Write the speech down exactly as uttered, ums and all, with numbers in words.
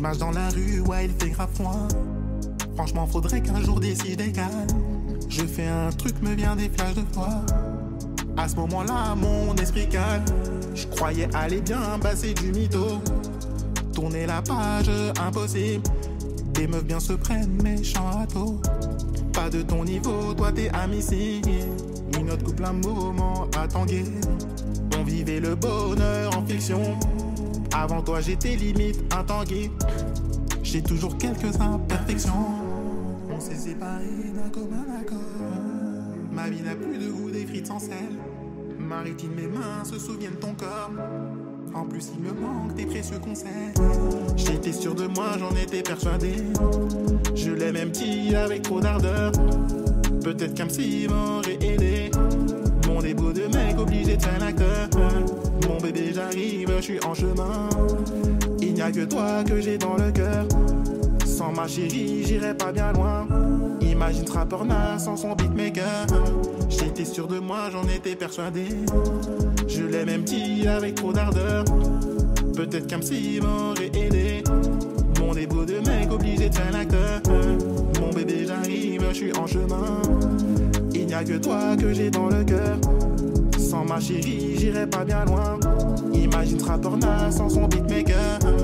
marche dans la rue, ouais, il fait grave froid. Franchement, faudrait qu'un jour d'ici je décale. Je fais un truc, me vient des flashs de foi. À ce moment-là, mon esprit calme. Je croyais aller bien, bah c'est du mytho. Tourner la page, impossible. Des meufs bien se prennent, méchants à tôt. Pas de ton niveau, toi t'es à missile. Une autre couple un moment à tanguer. On vivait le bonheur en fiction. Avant toi j'étais limite un tanguy. J'ai toujours quelques imperfections. On s'est séparés d'un commun accord. Ma vie n'a plus de goût des frites sans sel. Maritime, mes mains se souviennent de ton corps. En plus il me manque tes précieux conseils. J'étais sûr de moi, j'en étais persuadé. Je l'ai même dit avec trop d'ardeur. Peut-être qu'un psy m'aurait aidé. Mon débo de mec obligé de faire l'acteur. Mon bébé j'arrive, je suis en chemin. Il n'y a que toi que j'ai dans le cœur. Sans ma chérie, j'irai pas bien loin. Imagine Traporna sans son beatmaker. J'étais sûr de moi, j'en étais persuadé. Je l'ai même dit avec trop d'ardeur. Peut-être qu'un psy m'aurait aidé. Mon débo de mec obligé de faire l'acteur. Mon bébé j'arrive, je suis en chemin. Il n'y a que toi que j'ai dans le cœur. Sans ma chérie, j'irai pas bien loin. Imagine Traporna sans son beatmaker.